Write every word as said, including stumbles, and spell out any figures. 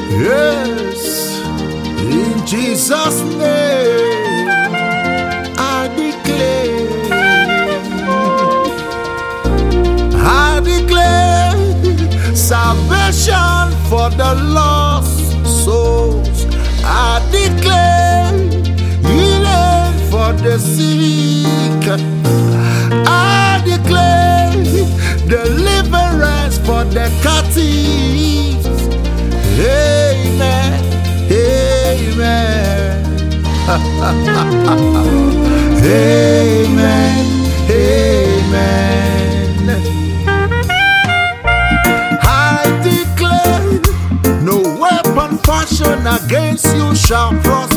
Yes, in Jesus' name, I declare, I declare salvation for the lost souls. I declare healing for the sick. I declare deliverance for the captives. Amen. Amen. Amen. Amen. I declare no weapon fashioned against you shall prosper.